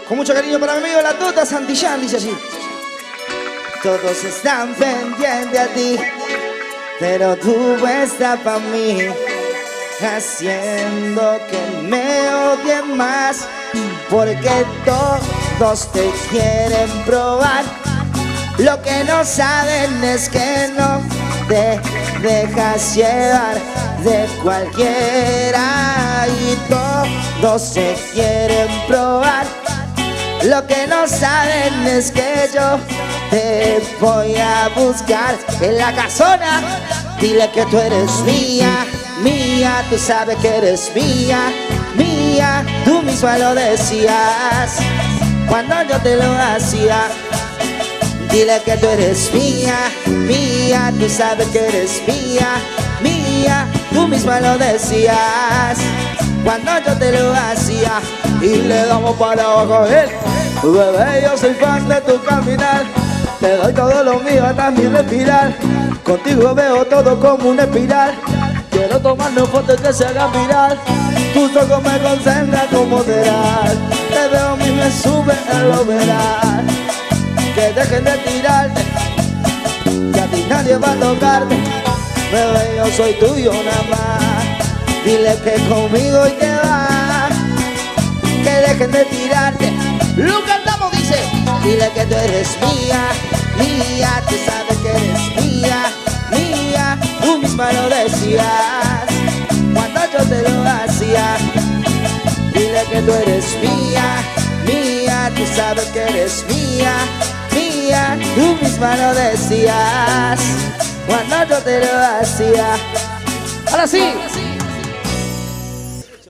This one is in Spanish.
Con mucho cariño para mi amigo La Tuta Santillán, dice así. Todos están pendientes a ti, pero tú estás para mí, haciendo que me odien más, porque todos te quieren probar. Lo que no saben es que no te dejas llevar de cualquiera, y todos se quieren probar. Lo que no saben es que yo te voy a buscar en la casona. Dile que tú eres mía, mía, tú sabes que eres mía, mía. Tú misma lo decías cuando yo te lo hacía. Dile que tú eres mía, mía, tú sabes que eres mía, mía. Tú misma lo decías cuando yo te lo hacía. Y le damos para abajo, bebé, yo soy fan de tu caminar. Te doy todo lo mío hasta mi respirar. Contigo veo todo como una espiral. Quiero tomarnos fotos que se hagan viral. Tus ojos me concentran como serás. Te veo a mí me sube el overall. Que dejen de tirarte, que a ti nadie va a tocarte. Bebé, yo soy tuyo nada más. Dile que conmigo y te va. Que dejen de tirarte. Lo cantamos, dice. Dile que tú eres mía, mía. Tú sabes que eres mía, mía. Tú misma lo decías cuando yo te lo hacía. Dile que tú eres mía, mía. Tú sabes que eres mía, mía. Tú misma lo decías cuando yo te lo hacía. Ahora sí.